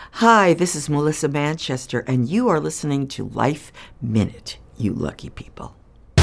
Hi, this is Melissa Manchester, and you are listening to Life Minute, you lucky people.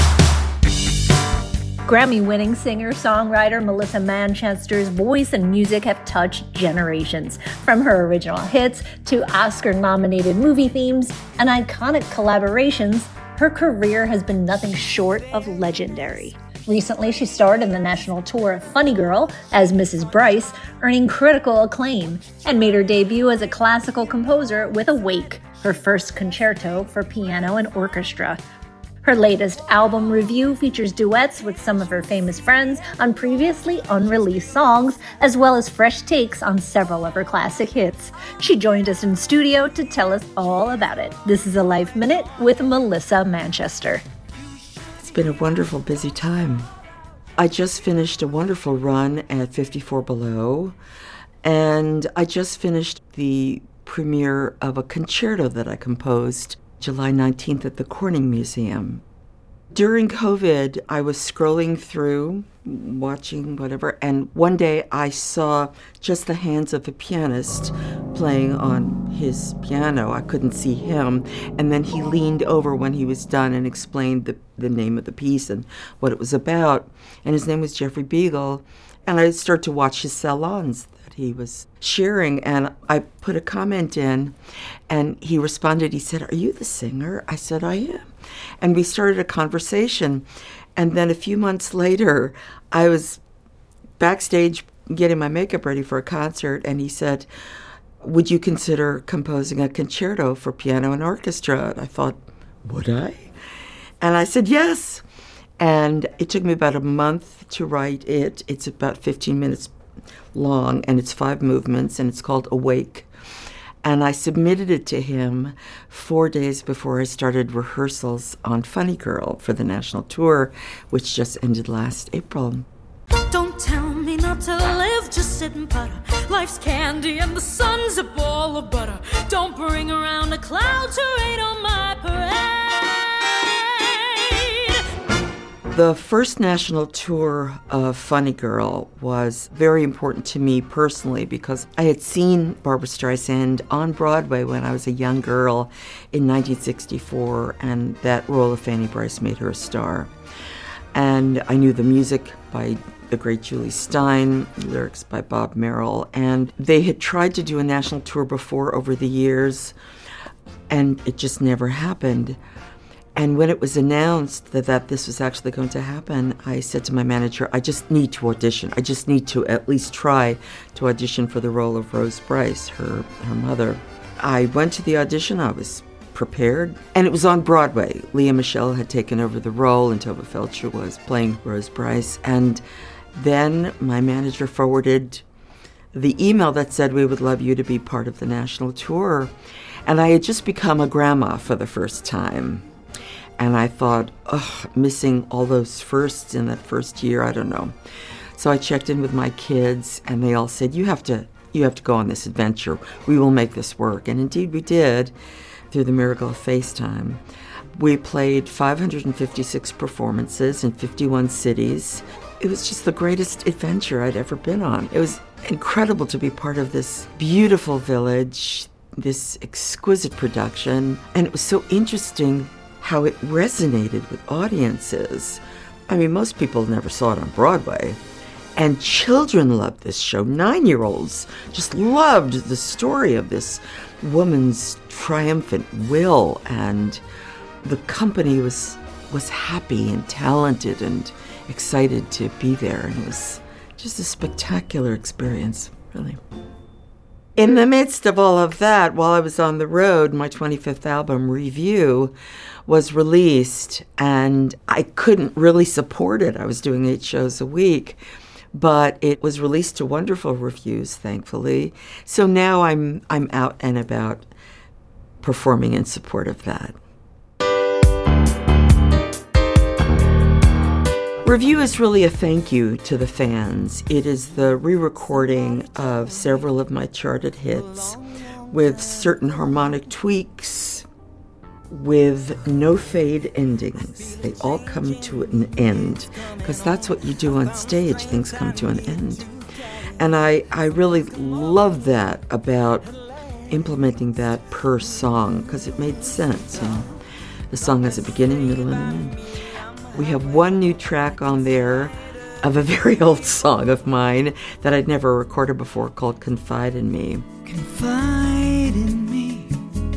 Grammy-winning singer-songwriter Melissa Manchester's voice and music have touched generations. From her original hits to Oscar-nominated movie themes and iconic collaborations, her career has been nothing short of legendary. Recently, she starred in the national tour of Funny Girl as Mrs. Bryce, earning critical acclaim, and made her debut as a classical composer with Awake, her first concerto for piano and orchestra. Her latest album, Review, features duets with some of her famous friends on previously unreleased songs, as well as fresh takes on several of her classic hits. She joined us in studio to tell us all about it. This is a Life Minute with Melissa Manchester. It's been a wonderful, busy time. I just finished a wonderful run at 54 Below, and I just finished the premiere of a concerto that I composed July 19th at the Corning Museum. During COVID, I was scrolling through, watching whatever, and one day I saw just the hands of a pianist playing on his piano. I couldn't see him, and then he leaned over when he was done and explained the name of the piece and what it was about, and his name was Jeffrey Beagle, and I started to watch his salons he was sharing, and I put a comment in, and he responded. He said, "Are you the singer?" I said, "I am." And we started a conversation, and then a few months later, I was backstage getting my makeup ready for a concert, and he said, "Would you consider composing a concerto for piano and orchestra?" And I thought, would I? And I said, yes. And it took me about a month to write it. It's about 15 minutes long, and it's 5 movements, and it's called Awake. And I submitted it to him 4 days before I started rehearsals on Funny Girl for the national tour, which just ended last April. Don't tell me not to live, just sit and putter. Life's candy and the sun's a ball of butter. Don't bring around a cloud to rain on my parade. The first national tour of Funny Girl was very important to me personally because I had seen Barbra Streisand on Broadway when I was a young girl in 1964, and that role of Fanny Bryce made her a star. And I knew the music by the great Julie Stein, lyrics by Bob Merrill, and they had tried to do a national tour before over the years, and it just never happened. And when it was announced that this was actually going to happen, I said to my manager, I just need to audition. I just need to at least try to audition for the role of Rose Bryce, her mother. I went to the audition. I was prepared. And it was on Broadway. Leah Michelle had taken over the role, and Tova Felcher was playing Rose Bryce. And then my manager forwarded the email that said, "We would love you to be part of the national tour." And I had just become a grandma for the first time. And I thought, missing all those firsts in that first year, I don't know. So I checked in with my kids, and they all said, you have to go on this adventure. We will make this work. And indeed we did, through the miracle of FaceTime. We played 556 performances in 51 cities. It was just the greatest adventure I'd ever been on. It was incredible to be part of this beautiful village, this exquisite production. And it was so interesting how it resonated with audiences. I mean, most people never saw it on Broadway. And children loved this show. 9-year-olds just loved the story of this woman's triumphant will. And the company was happy and talented and excited to be there. And it was just a spectacular experience, really. In the midst of all of that, while I was on the road, my 25th album, Review, was released, and I couldn't really support it. I was doing 8 shows a week, but it was released to wonderful reviews, thankfully. So now I'm out and about performing in support of that. Review is really a thank you to the fans. It is the re-recording of several of my charted hits with certain harmonic tweaks, with no fade endings. They all come to an end, because that's what you do on stage. Things come to an end. And I really love that about implementing that per song because it made sense. The song has a beginning, middle, and an end. We have one new track on there of a very old song of mine that I'd never recorded before called Confide in Me. Confide in me,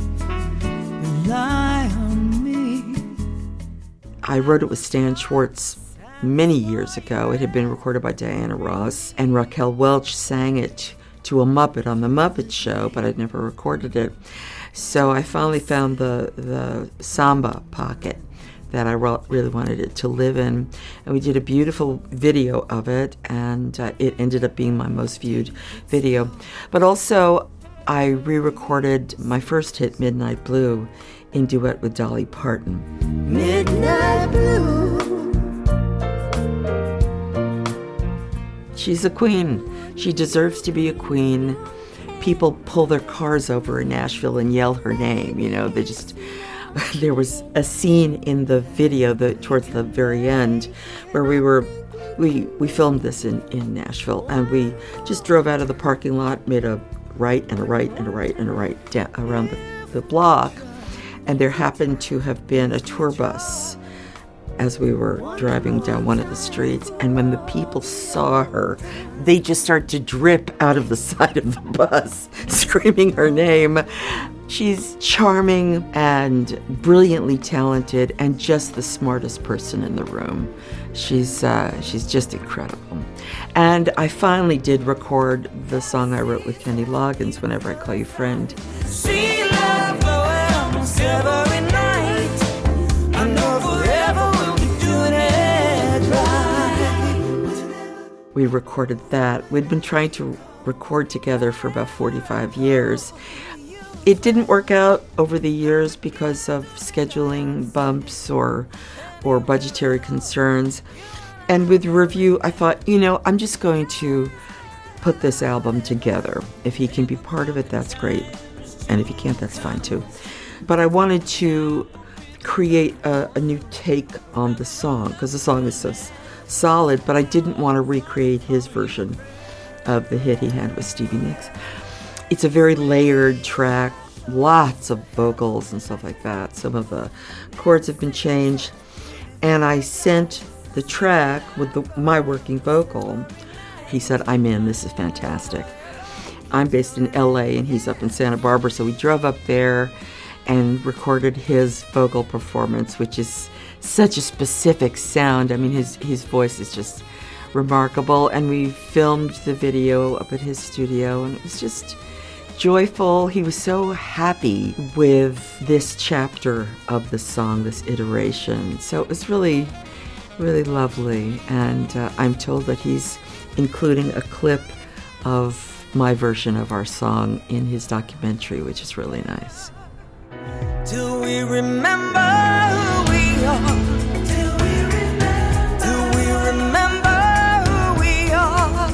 rely on me. I wrote it with Stan Schwartz many years ago. It had been recorded by Diana Ross, and Raquel Welch sang it to a Muppet on The Muppet Show, but I'd never recorded it. So I finally found the samba pocket that I really wanted it to live in. And we did a beautiful video of it, and it ended up being my most viewed video. But also, I re-recorded my first hit, Midnight Blue, in duet with Dolly Parton. Midnight Blue. She's a queen. She deserves to be a queen. People pull their cars over in Nashville and yell her name. They just... There was a scene in the video towards the very end where we filmed this in Nashville, and we just drove out of the parking lot, made a right and a right and a right and a right down around the block, and there happened to have been a tour bus as we were driving down one of the streets, and when the people saw her, they just started to drip out of the side of the bus, screaming her name. She's charming and brilliantly talented and just the smartest person in the room. She's just incredible. And I finally did record the song I wrote with Kenny Loggins, Whenever I Call You Friend. See love blowing almost every night. I know forever we'll be doing it right. We recorded that. We'd been trying to record together for about 45 years. It didn't work out over the years because of scheduling bumps or budgetary concerns. And with Review, I thought, I'm just going to put this album together. If he can be part of it, that's great. And if he can't, that's fine too. But I wanted to create a new take on the song because the song is so solid, but I didn't want to recreate his version of the hit he had with Stevie Nicks. It's a very layered track, lots of vocals and stuff like that. Some of the chords have been changed. And I sent the track with my working vocal. He said, I'm in, this is fantastic. I'm based in LA and he's up in Santa Barbara, so we drove up there and recorded his vocal performance, which is such a specific sound. I mean, his voice is just remarkable. And we filmed the video up at his studio, and it was just joyful. He was so happy with this chapter of the song, this iteration. So it was really, really lovely. And I'm told that he's including a clip of my version of our song in his documentary, which is really nice. Till we remember who we are. Till we remember who we are.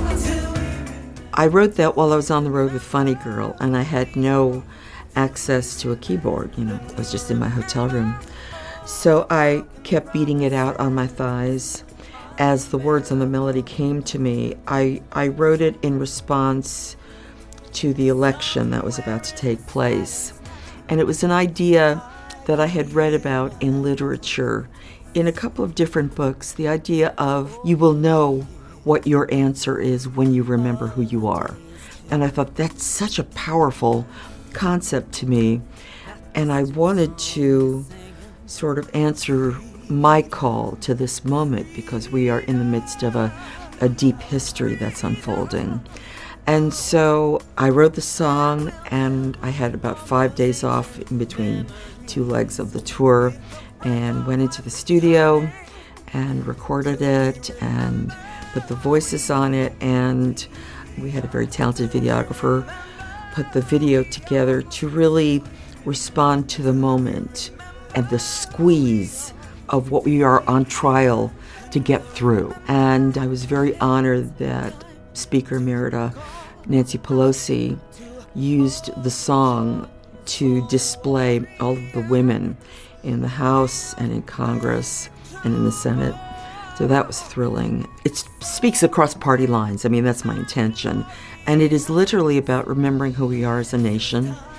I wrote that while I was on the road with Funny Girl, and I had no access to a keyboard. I was just in my hotel room. So I kept beating it out on my thighs as the words and the melody came to me. I wrote it in response to the election that was about to take place. And it was an idea that I had read about in literature in a couple of different books, the idea of you will know what your answer is when you remember who you are. And I thought that's such a powerful concept to me. And I wanted to sort of answer my call to this moment because we are in the midst of a deep history that's unfolding. And so I wrote the song, and I had about 5 days off in between two legs of the tour, and went into the studio and recorded it and put the voices on it. And we had a very talented videographer put the video together to really respond to the moment and the squeeze of what we are on trial to get through. And I was very honored that Speaker Emerita Nancy Pelosi used the song to display all of the women in the House and in Congress and in the Senate. So that was thrilling. It speaks across party lines. I mean, that's my intention. And it is literally about remembering who we are as a nation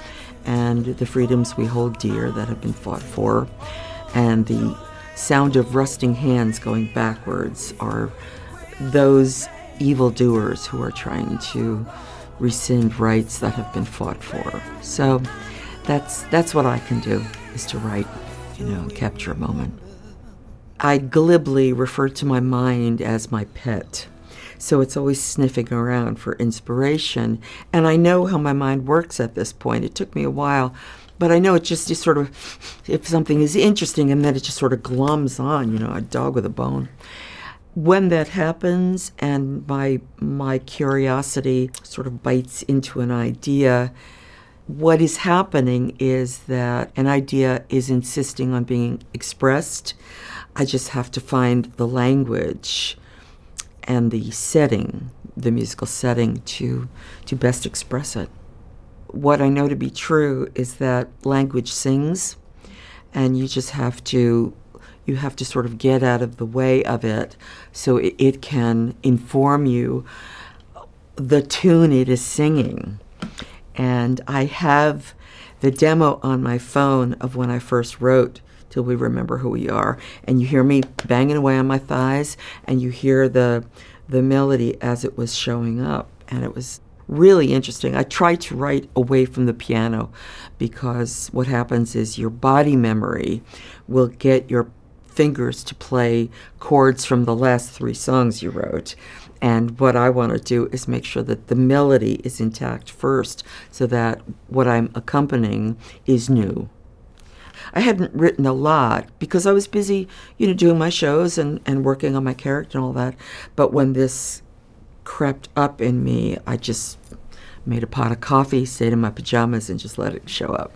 and the freedoms we hold dear that have been fought for, and the sound of rusting hands going backwards are those evildoers who are trying to rescind rights that have been fought for. So that's what I can do, is to write, and capture a moment. I glibly refer to my mind as my pet. So it's always sniffing around for inspiration. And I know how my mind works at this point. It took me a while, but I know it just sort of, if something is interesting, and then it just sort of glums on, a dog with a bone. When that happens and my curiosity sort of bites into an idea, what is happening is that an idea is insisting on being expressed. I just have to find the language and the setting, the musical setting, to best express it. What I know to be true is that language sings, and you have to sort of get out of the way of it so it can inform you the tune it is singing. And I have the demo on my phone of when I first wrote Till We Remember Who We Are, and you hear me banging away on my thighs, and you hear the melody as it was showing up, and it was really interesting. I tried to write away from the piano because what happens is your body memory will get your fingers to play chords from the last 3 songs you wrote. And what I want to do is make sure that the melody is intact first so that what I'm accompanying is new. I hadn't written a lot because I was busy, doing my shows and working on my character and all that. But when this crept up in me, I just made a pot of coffee, stayed in my pajamas, and just let it show up.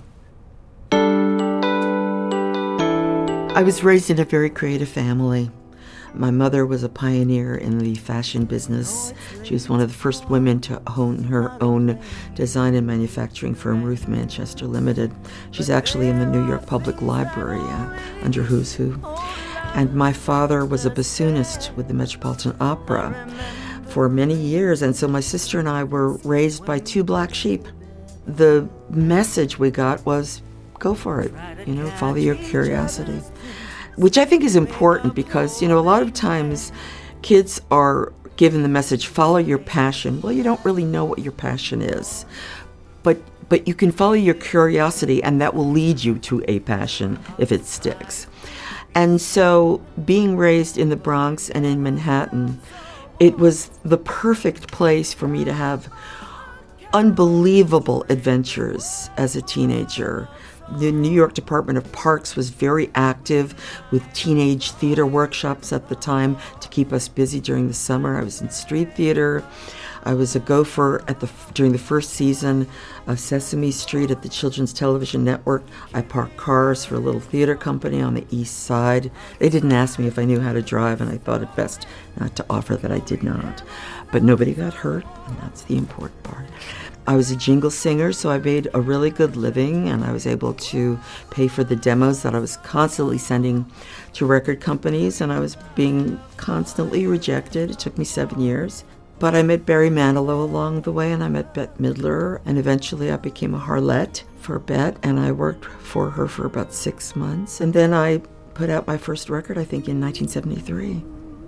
I was raised in a very creative family. My mother was a pioneer in the fashion business. She was one of the first women to own her own design and manufacturing firm, Ruth Manchester Limited. She's actually in the New York Public Library under Who's Who. And my father was a bassoonist with the Metropolitan Opera for many years, and so my sister and I were raised by 2 black sheep. The message we got was, go for it, follow your curiosity. Which I think is important because, a lot of times kids are given the message, follow your passion. Well, you don't really know what your passion is. But you can follow your curiosity, and that will lead you to a passion if it sticks. And so being raised in the Bronx and in Manhattan, it was the perfect place for me to have unbelievable adventures as a teenager. The New York Department of Parks was very active with teenage theater workshops at the time to keep us busy during the summer. I was in street theater. I was a gopher during the first season of Sesame Street at the Children's Television Network. I parked cars for a little theater company on the East Side. They didn't ask me if I knew how to drive, and I thought it best not to offer that I did not. But nobody got hurt, and that's the important part. I was a jingle singer, so I made a really good living, and I was able to pay for the demos that I was constantly sending to record companies, and I was being constantly rejected. It took me 7 years. But I met Barry Manilow along the way, and I met Bette Midler, and eventually I became a harlot for Bette, and I worked for her for about 6 months. And then I put out my first record, I think, in 1973.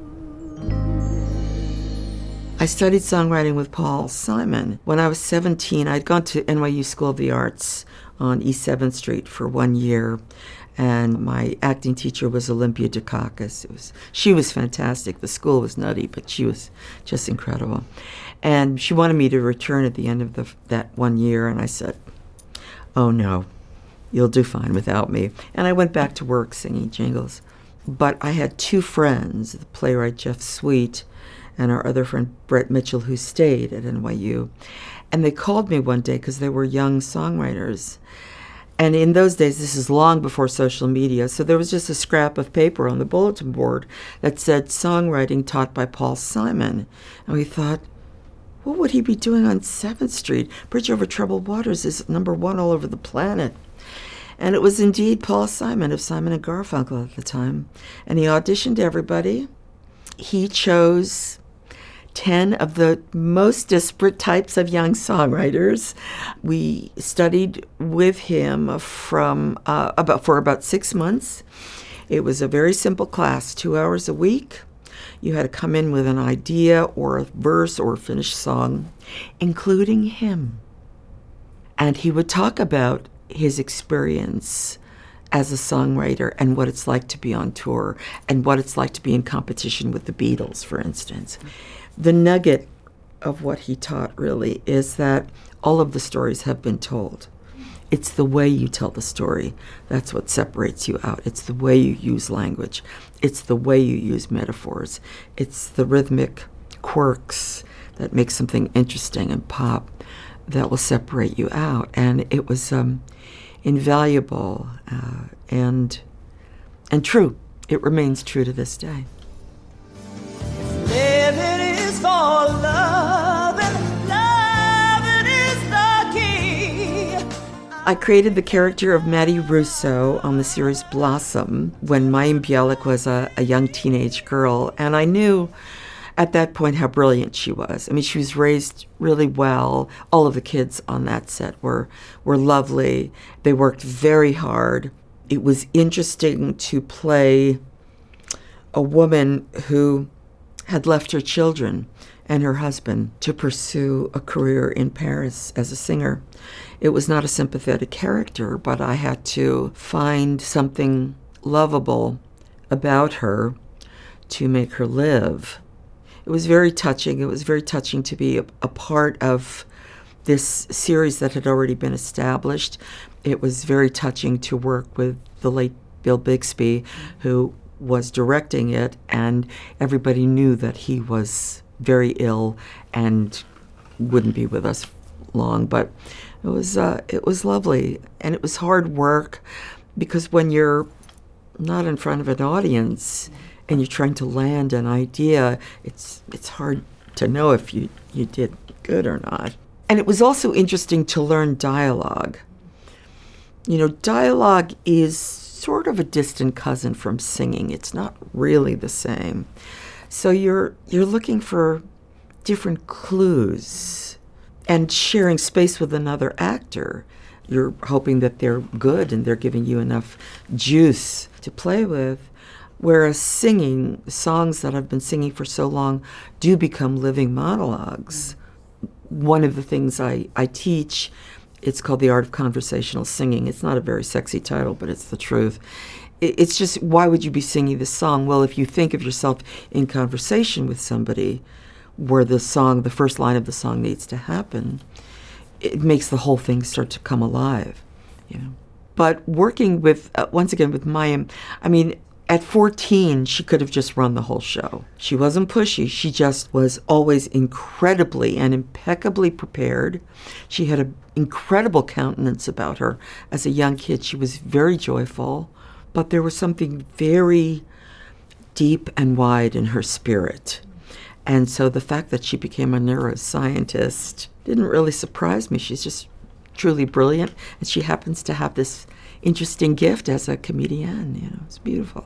I studied songwriting with Paul Simon. When I was 17, I'd gone to NYU School of the Arts on East 7th Street for 1 year, and my acting teacher was Olympia Dukakis. She was fantastic. The school was nutty, but she was just incredible. And she wanted me to return at the end of that 1 year, and I said, oh no, you'll do fine without me. And I went back to work singing jingles. But I had 2 friends, the playwright Jeff Sweet and our other friend Brett Mitchell, who stayed at NYU. And they called me one day because they were young songwriters. And in those days, this is long before social media, so there was just a scrap of paper on the bulletin board that said songwriting taught by Paul Simon. And we thought, what would he be doing on 7th Street? Bridge Over Troubled Waters is #1 all over the planet. And it was indeed Paul Simon of Simon & Garfunkel at the time. And he auditioned everybody. He chose 10 of the most disparate types of young songwriters. We studied with him for about 6 months. It was a very simple class, 2 hours a week. You had to come in with an idea or a verse or a finished song, including him. And he would talk about his experience as a songwriter and what it's like to be on tour and what it's like to be in competition with the Beatles, for instance. The nugget of what he taught really is that all of the stories have been told. It's the way you tell the story that's what separates you out. It's the way you use language. It's the way you use metaphors. It's the rhythmic quirks that make something interesting and pop that will separate you out. And it was invaluable and true. It remains true to this day. Living is for love, and loving is the key. I created the character of Maddie Russo on the series Blossom when Mayim Bialik was a young teenage girl, and I knew at that point how brilliant she was. I mean, she was raised really well. All of the kids on that set were lovely. They worked very hard. It was interesting to play a woman who had left her children and her husband to pursue a career in Paris as a singer. It was not a sympathetic character, but I had to find something lovable about her to make her live. It was very touching. It was very touching to be a part of this series that had already been established. It was very touching to work with the late Bill Bixby, who was directing it, and everybody knew that he was very ill and wouldn't be with us long. But it was lovely, and it was hard work because when you're not in front of an audience and you're trying to land an idea, it's hard to know if you did good or not. And it was also interesting to learn dialogue. You know, dialogue is sort of a distant cousin from singing. It's not really the same. So you're looking for different clues and sharing space with another actor. You're hoping that they're good and they're giving you enough juice to play with. Whereas singing, songs that I've been singing for so long do become living monologues. One of the things I teach, it's called The Art of Conversational Singing. It's not a very sexy title, but it's the truth. It's just, why would you be singing this song? Well, if you think of yourself in conversation with somebody where the first line of the song needs to happen, it makes the whole thing start to come alive, you know. But working with, once again, with Mayim, I mean, at 14, she could have just run the whole show. She wasn't pushy. She just was always incredibly and impeccably prepared. She had an incredible countenance about her. As a young kid, she was very joyful, but there was something very deep and wide in her spirit. And so the fact that she became a neuroscientist didn't really surprise me. She's just truly brilliant, and she happens to have this interesting gift as a comedian. You know, it's beautiful.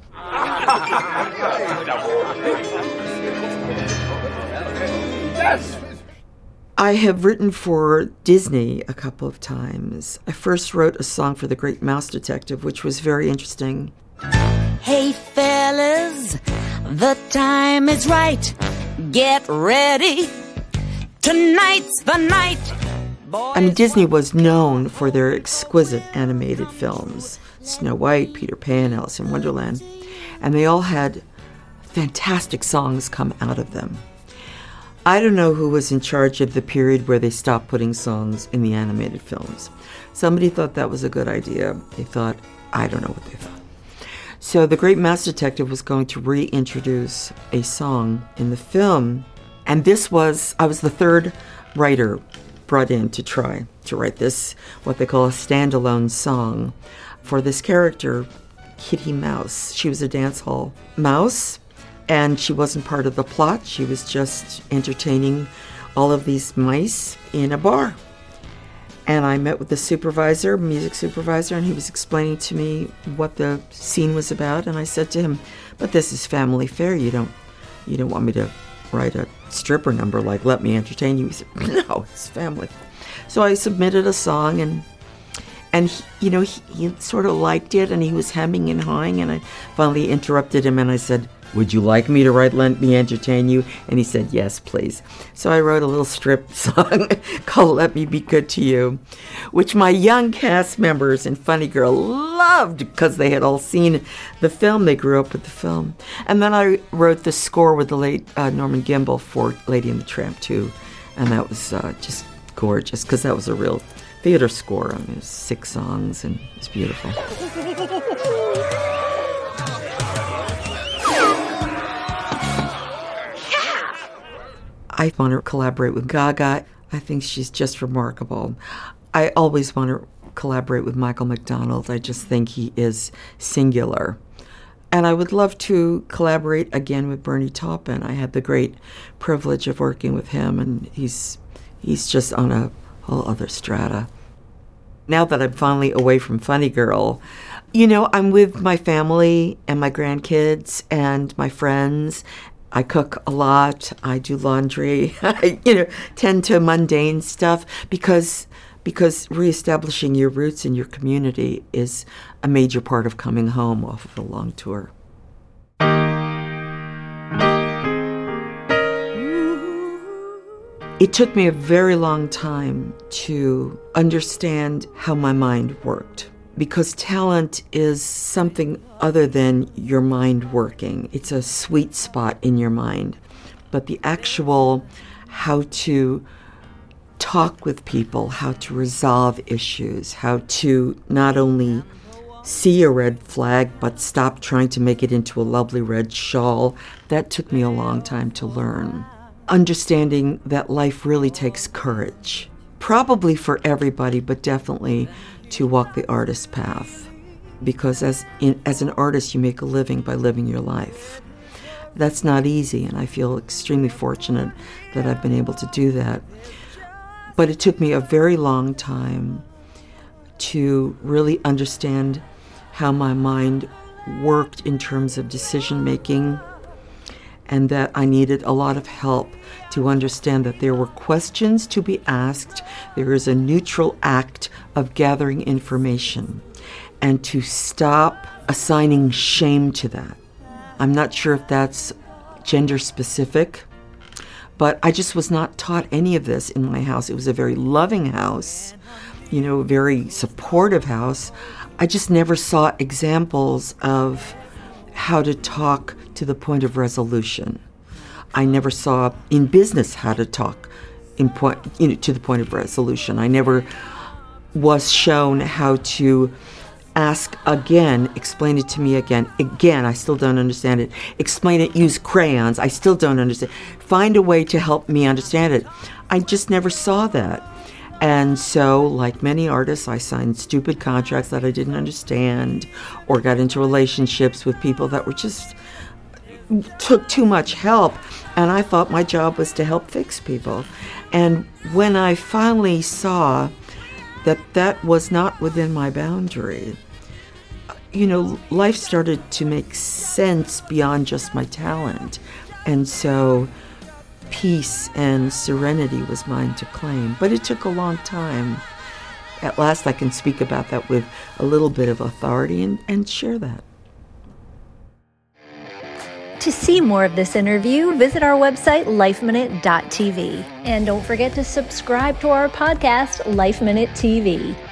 I have written for Disney a couple of times. I first wrote a song for The Great Mouse Detective, which was very interesting. Hey fellas, the time is right. Get ready. Tonight's the night. I mean, Disney was known for their exquisite animated films. Snow White, Peter Pan, Alice in Wonderland. And they all had fantastic songs come out of them. I don't know who was in charge of the period where they stopped putting songs in the animated films. Somebody thought that was a good idea. They thought, I don't know what they thought. So The Great Mouse Detective was going to reintroduce a song in the film. And I was the third writer brought in to try to write this, what they call a standalone song, for this character, Kitty Mouse. She was a dance hall mouse, and she wasn't part of the plot. She was just entertaining all of these mice in a bar. And I met with the music supervisor, and he was explaining to me what the scene was about. And I said to him, "But this is family fare. You don't want me to write a stripper number like Let Me Entertain You. He said, no, it's family. So I submitted a song, and he sort of liked it, and he was hemming and hawing, and I finally interrupted him, and I said, would you like me to write Let Me Entertain You? And he said, yes, please. So I wrote a little strip song called Let Me Be Good to You, which my young cast members in Funny Girl loved because they had all seen the film. They grew up with the film. And then I wrote the score with the late Norman Gimbel for Lady and the Tramp 2. And that was just gorgeous because that was a real theater score. I mean, it was 6 songs, and it was beautiful. I want to collaborate with Gaga. I think she's just remarkable. I always want to collaborate with Michael McDonald. I just think he is singular. And I would love to collaborate again with Bernie Taupin. I had the great privilege of working with him, and he's just on a whole other strata. Now that I'm finally away from Funny Girl, I'm with my family and my grandkids and my friends. I cook a lot. I do laundry. I, tend to mundane stuff because reestablishing your roots in your community is a major part of coming home off of a long tour. It took me a very long time to understand how my mind worked, because talent is something other than your mind working. It's a sweet spot in your mind. But the actual how to talk with people, how to resolve issues, how to not only see a red flag but stop trying to make it into a lovely red shawl, that took me a long time to learn. Understanding that life really takes courage, probably for everybody, but definitely to walk the artist's path, because as an artist, you make a living by living your life. That's not easy, and I feel extremely fortunate that I've been able to do that. But it took me a very long time to really understand how my mind worked in terms of decision making, and that I needed a lot of help to understand that there were questions to be asked. There is a neutral act of gathering information, and to stop assigning shame to that. I'm not sure if that's gender specific, but I just was not taught any of this in my house. It was a very loving house, a very supportive house. I just never saw examples of how to talk to the point of resolution. I never saw in business how to talk to the point of resolution. I never was shown how to ask again, explain it to me again. Again, I still don't understand it. Explain it, use crayons. I still don't understand. Find a way to help me understand it. I just never saw that. And so, like many artists, I signed stupid contracts that I didn't understand, or got into relationships with people that were just took too much help, and I thought my job was to help fix people. And when I finally saw that that was not within my boundary, life started to make sense beyond just my talent. And so peace and serenity was mine to claim. But it took a long time. At last I can speak about that with a little bit of authority and share that. To see more of this interview, visit our website, lifeminute.tv. And don't forget to subscribe to our podcast, Life Minute TV.